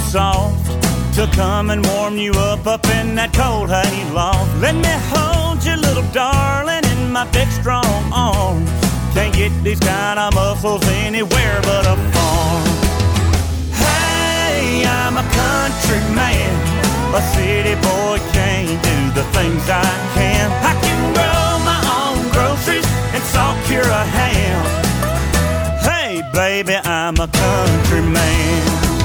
soft to come and warm you up in that cold hay loft. Let me hold you, little darling, in my big strong arms. Can't get these kind of muscles anywhere but a farm. Hey, I'm a country man. A city boy can't do the things I can. I can grow my own groceries and salt cure a ham. Hey, baby, I'm a country man.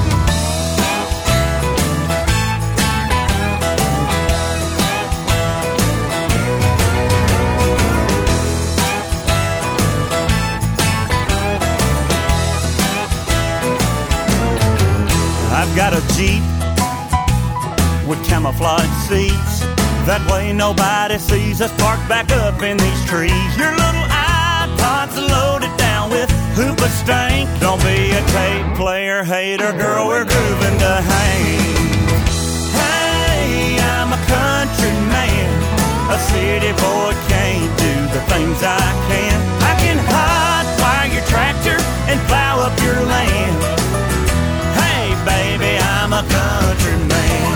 I've got a Jeep with camouflage seats. That way nobody sees us parked back up in these trees. Your little iPod's loaded down with hoopa stank. Don't be a tape player hater, girl, we're grooving to hang. Hey, I'm a country man. A city boy can't do the things I can. I can hot-wire your tractor and plow up your land. Hey, baby, I'm a country man.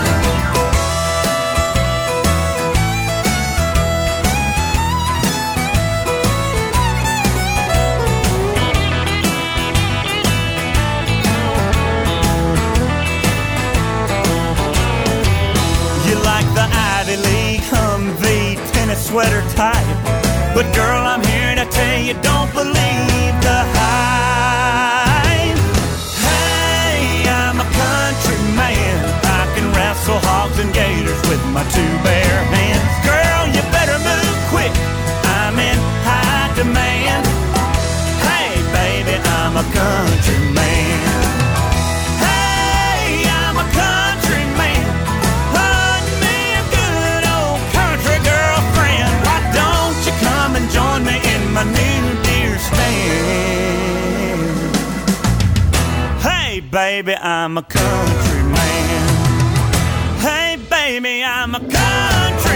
Humvee tennis sweater type, but girl, I'm here to tell you, don't believe the hype. Hey, I'm a country man. I can wrestle hogs and gators with my two bare hands. Girl, you better move quick, I'm in high demand. Hey, baby, I'm a country man. Hey, I'm a country man. Join me in my new deer stand. Hey, baby, I'm a country man. Hey, baby, I'm a country